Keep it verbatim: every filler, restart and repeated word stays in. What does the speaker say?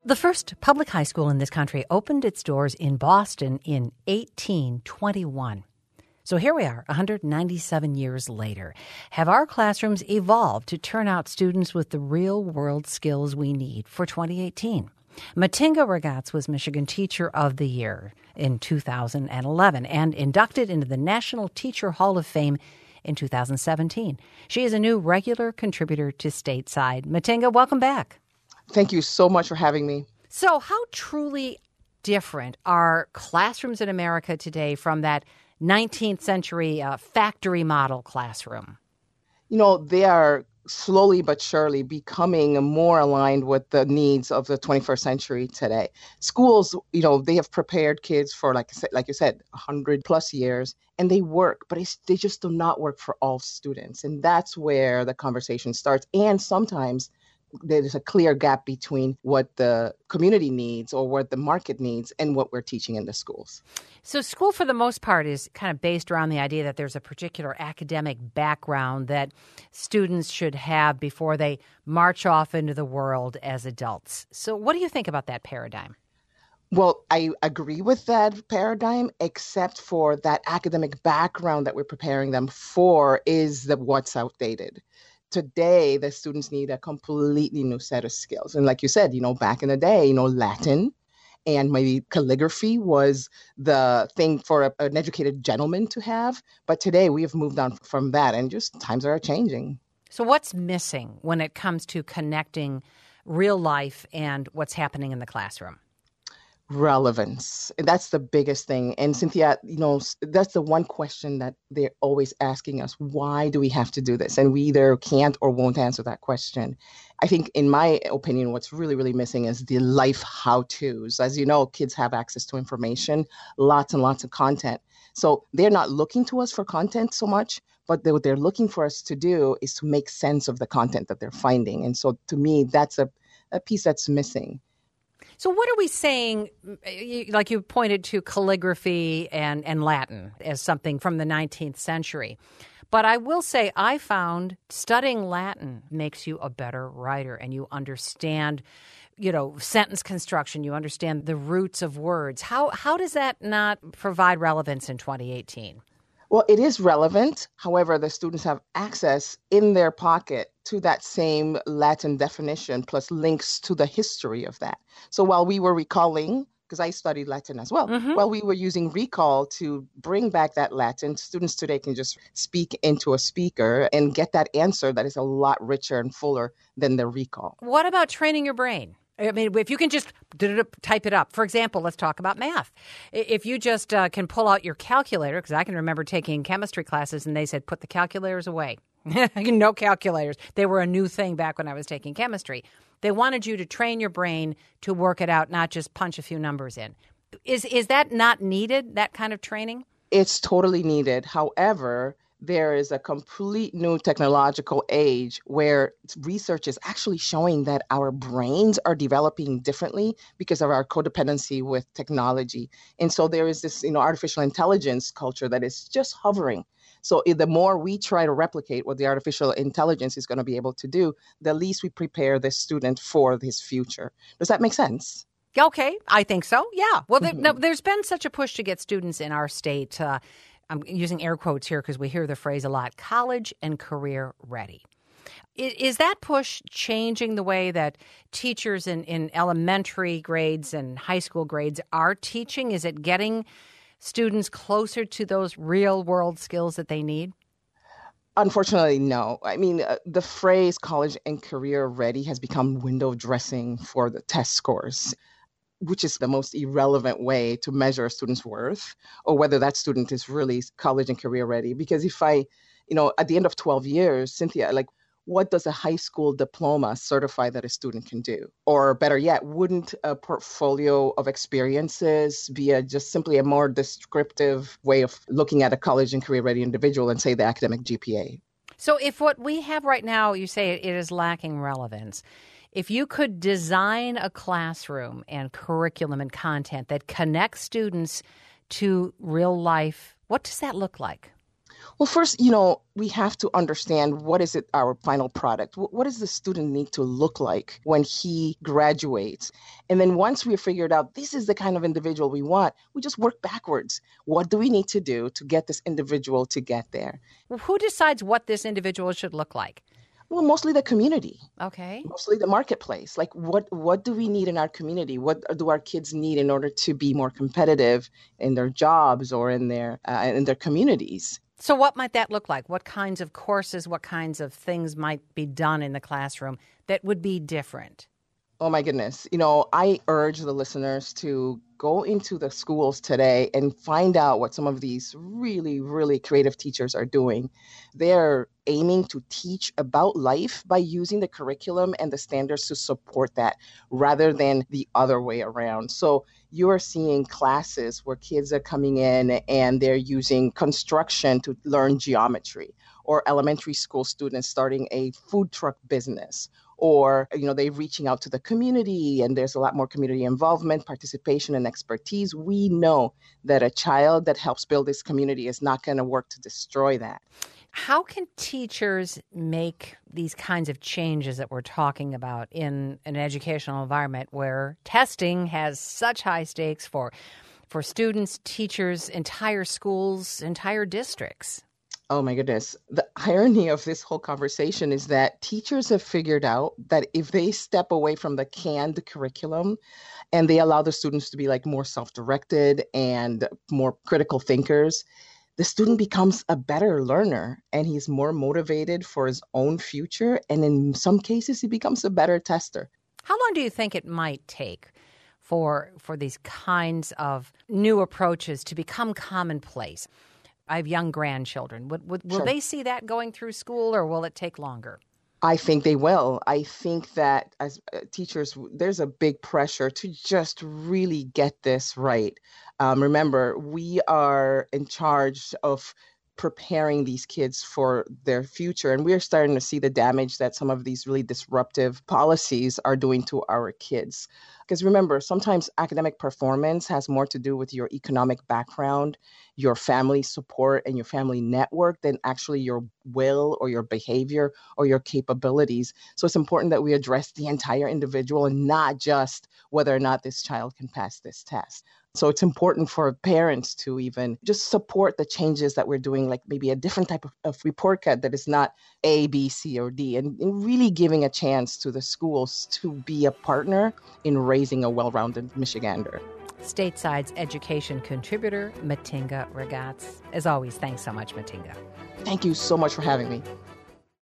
The first public high school in this country opened its doors in Boston in eighteen twenty-one. So here we are, one hundred ninety-seven years later. Have our classrooms evolved to turn out students with the real-world skills we need for twenty eighteen? Matinga Ragaz was Michigan Teacher of the Year in two thousand eleven and inducted into the National Teacher Hall of Fame in two thousand seventeen. She is a new regular contributor to Stateside. Matinga, welcome back. Thank you so much for having me. So how truly different are classrooms in America today from that nineteenth century uh, factory model classroom? You know, they are slowly but surely becoming more aligned with the needs of the twenty-first century today. Schools, you know, they have prepared kids for, like I said, like you said, one hundred plus years, and they work, but it's, they just do not work for all students. And that's where the conversation starts. And sometimes there's a clear gap between what the community needs or what the market needs and what we're teaching in the schools. So school, for the most part, is kind of based around the idea that there's a particular academic background that students should have before they march off into the world as adults. So what do you think about that paradigm? Well, I agree with that paradigm, except for that academic background that we're preparing them for is the what's outdated. Today, the students need a completely new set of skills. And like you said, you know, back in the day, you know, Latin and maybe calligraphy was the thing for a, an educated gentleman to have. But today we have moved on from that, and just times are changing. So what's missing when it comes to connecting real life and what's happening in the classroom? Relevance. That's the biggest thing. And Cynthia, you know, that's the one question that they're always asking us. Why do we have to do this? And we either can't or won't answer that question. I think, in my opinion, what's really, really missing is the life how-tos. As you know, kids have access to information, lots and lots of content. So they're not looking to us for content so much, but they, what they're looking for us to do is to make sense of the content that they're finding. And so to me, that's a, a piece that's missing. So what are we saying, like you pointed to calligraphy and, and Latin as something from the nineteenth century. But I will say I found studying Latin makes you a better writer, and you understand, you know, sentence construction. You understand the roots of words. How how does that not provide relevance in twenty eighteen? Well, it is relevant. However, the students have access in their pocket to that same Latin definition plus links to the history of that. So while we were recalling, because I studied Latin as well, mm-hmm. while we were using recall to bring back that Latin, students today can just speak into a speaker and get that answer that is a lot richer and fuller than the recall. What about training your brain? I mean, if you can just type it up. For example, let's talk about math. If you just uh, can pull out your calculator, because I can remember taking chemistry classes and they said, put the calculators away. No calculators. They were a new thing back when I was taking chemistry. They wanted you to train your brain to work it out, not just punch a few numbers in. Is is that not needed, that kind of training? It's totally needed. However, there is a complete new technological age where research is actually showing that our brains are developing differently because of our codependency with technology. And so there is this, you know, artificial intelligence culture that is just hovering. So the more we try to replicate what the artificial intelligence is going to be able to do, the least we prepare the student for his future. Does that make sense? Okay, I think so. Yeah. Well, there, no, there's been such a push to get students in our state uh, I'm using air quotes here because we hear the phrase a lot, college and career ready. Is that push changing the way that teachers in, in elementary grades and high school grades are teaching? Is it getting students closer to those real world skills that they need? Unfortunately, no. I mean, uh, the phrase college and career ready has become window dressing for the test scores, which is the most irrelevant way to measure a student's worth or whether that student is really college and career ready. Because if I, you know, at the end of twelve years, Cynthia, like, what does a high school diploma certify that a student can do? Or better yet, wouldn't a portfolio of experiences be a, just simply a more descriptive way of looking at a college and career ready individual and say the academic G P A? So if what we have right now, you say it is lacking relevance, if you could design a classroom and curriculum and content that connects students to real life, what does that look like? Well, first, you know, we have to understand what is it our final product? Wh- What does the student need to look like when he graduates? And then once we figured out this is the kind of individual we want, we just work backwards. What do we need to do to get this individual to get there? Well, who decides what this individual should look like? Well, mostly the community, Okay. mostly the marketplace. Like what what do we need in our community? What do our kids need in order to be more competitive in their jobs or in their uh, in their communities? So what might that look like? What kinds of courses, what kinds of things might be done in the classroom that would be different? Oh my goodness. You know, I urge the listeners to go into the schools today and find out what some of these really, really creative teachers are doing. They're aiming to teach about life by using the curriculum and the standards to support that rather than the other way around. So you are seeing classes where kids are coming in and they're using construction to learn geometry, or elementary school students starting a food truck business, or you know they're reaching out to the community, and there's a lot more community involvement, participation, and expertise. We know that a child that helps build this community is not going to work to destroy that. How can teachers make these kinds of changes that we're talking about in an educational environment where testing has such high stakes for for students, teachers, entire schools, entire districts? Oh my goodness. The irony of this whole conversation is that teachers have figured out that if they step away from the canned curriculum and they allow the students to be like more self-directed and more critical thinkers, the student becomes a better learner and he's more motivated for his own future. And in some cases, he becomes a better tester. How long do you think it might take for for these kinds of new approaches to become commonplace? I have young grandchildren. Would, would, will Sure. they see that going through school, or will it take longer? I think they will. I think that as uh, teachers, w- there's a big pressure to just really get this right. Um, remember, we are in charge of preparing these kids for their future, and we're starting to see the damage that some of these really disruptive policies are doing to our kids. Because remember, sometimes academic performance has more to do with your economic background, your family support, and your family network than actually your will or your behavior or your capabilities. So it's important that we address the entire individual and not just whether or not this child can pass this test. So it's important for parents to even just support the changes that we're doing, like maybe a different type of, of report card that is not A, B, C, or D, and, and really giving a chance to the schools to be a partner in raising a well-rounded Michigander. Stateside's education contributor, Matinga Ragaz. As always, thanks so much, Matinga. Thank you so much for having me.